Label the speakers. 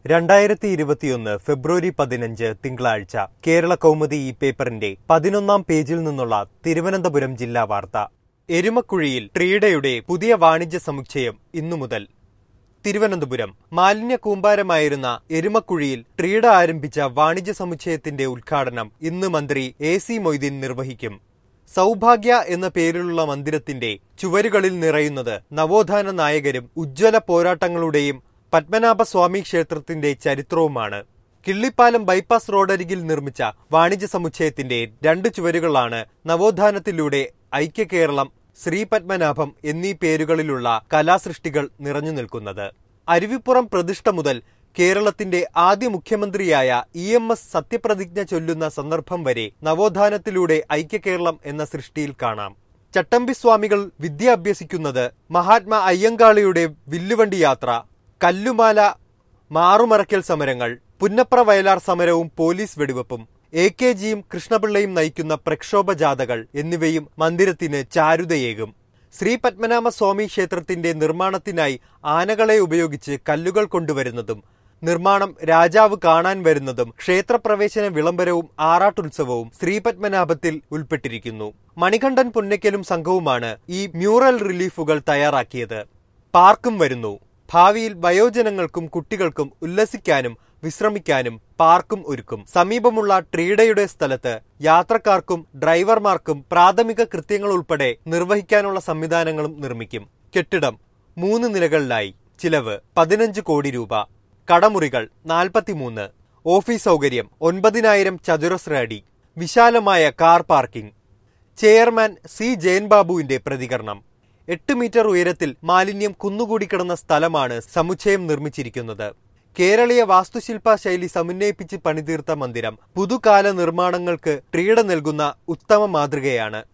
Speaker 1: 2021 ഫെബ്രുവരി 15 തിങ്കളാഴ്ച കേരള കൗമുദി ഈ പേപ്പറിന്റെ 11-ാം പേജിൽ നിന്നുള്ള തിരുവനന്തപുരം ജില്ലാ വാർത്ത. എരുമക്കുഴിയിൽ ട്രീഡയുടെ പുതിയ വാണിജ്യ സമുച്ചയം ഇന്നു മുതൽ. തിരുവനന്തപുരം മാലിന്യ കൂമ്പാരമായിരുന്ന എരുമക്കുഴിയിൽ ട്രീഡ ആരംഭിച്ച വാണിജ്യ സമുച്ചയത്തിന്റെ ഉദ്ഘാടനം ഇന്ന് മന്ത്രി എ.സി. മൊയ്തീൻ നിർവഹിക്കും. സൗഭാഗ്യ എന്ന പേരിലുള്ള മന്ദിരത്തിന്റെ ചുവരുകളിൽ നിറയുന്നത് നവോത്ഥാന നായകരും ഉജ്ജ്വല പോരാട്ടങ്ങളുടെയും പത്മനാഭസ്വാമി ക്ഷേത്രത്തിന്റെ ചരിത്രവുമാണ്. കിള്ളിപ്പാലം ബൈപ്പാസ് റോഡരികിൽ നിർമ്മിച്ച വാണിജ്യ സമുച്ചയത്തിന്റെ 2 ചുവരുകളാണ് നവോത്ഥാനത്തിലൂടെ ഐക്യകേരളം, ശ്രീപത്മനാഭം എന്നീ പേരുകളിലുള്ള കലാസൃഷ്ടികൾ നിറഞ്ഞു നിൽക്കുന്നത്. അരുവിപ്പുറം പ്രതിഷ്ഠ മുതൽ കേരളത്തിന്റെ ആദ്യ മുഖ്യമന്ത്രിയായ EMS സത്യപ്രതിജ്ഞ ചൊല്ലുന്ന സന്ദർഭം വരെ നവോത്ഥാനത്തിലൂടെ ഐക്യകേരളം എന്ന സൃഷ്ടിയിൽ കാണാം. ചട്ടമ്പിസ്വാമികൾ വിദ്യ അഭ്യസിക്കുന്നത്, മഹാത്മാ അയ്യങ്കാളിയുടെ വില്ലുവണ്ടി യാത്ര, കല്ലുമാല മാറുമറയ്ക്കൽ സമരങ്ങൾ, പുന്നപ്ര വയലാർ സമരവും പോലീസ് വെടിവെപ്പും, AKGയും കൃഷ്ണപിള്ളയും നയിക്കുന്ന പ്രക്ഷോഭ ജാഥകൾ എന്നിവയും മന്ദിരത്തിന് ചാരുതയേകും. ശ്രീ പത്മനാഭസ്വാമി ക്ഷേത്രത്തിന്റെ നിർമ്മാണത്തിനായി ആനകളെ ഉപയോഗിച്ച് കല്ലുകൾ കൊണ്ടുവരുന്നതും നിർമ്മാണം രാജാവ് കാണാൻ വരുന്നതും ക്ഷേത്രപ്രവേശന വിളംബരവും ആറാട്ടുത്സവവും ശ്രീപത്മനാഭത്തിൽ ഉൾപ്പെട്ടിരിക്കുന്നു. മണികണ്ഠൻ പുന്നയ്ക്കലും സംഘവുമാണ് ഈ മ്യൂറൽ റിലീഫുകൾ തയ്യാറാക്കിയത്. പാർക്കും വരുന്നു. ഭാവിയിൽ വയോജനങ്ങൾക്കും കുട്ടികൾക്കും ഉല്ലസിക്കാനും വിശ്രമിക്കാനും പാർക്കും ഒരുക്കും. സമീപമുള്ള ട്രീഡയുടെ സ്ഥലത്ത് യാത്രക്കാർക്കും ഡ്രൈവർമാർക്കും പ്രാഥമിക കൃത്യങ്ങൾ ഉൾപ്പെടെ നിർവഹിക്കാനുള്ള സംവിധാനങ്ങളും നിർമ്മിക്കും. കെട്ടിടം 3 നിലകളിലായി. ചിലവ് 15 കോടി രൂപ. കടമുറികൾ 43. ഓഫീസ് സൗകര്യം 9000 ചതുരശ്ര അടി. വിശാലമായ കാർ പാർക്കിംഗ്. ചെയർമാൻ സി ജയൻബാബുവിന്റെ പ്രതികരണം. 8 മീറ്റർ ഉയരത്തിൽ മാലിന്യം കുന്നുകൂടി കിടന്ന സ്ഥലമാണ് സമുച്ചയം നിർമ്മിച്ചിരിക്കുന്നത്. കേരളീയ വാസ്തുശില്പ ശൈലി സമന്വയിപ്പിച്ച് പണിതീർത്ത മന്ദിരം പുതുകാല നിർമ്മാണങ്ങൾക്ക് ട്രീഡ നൽകുന്ന ഉത്തമ മാതൃകയാണ്.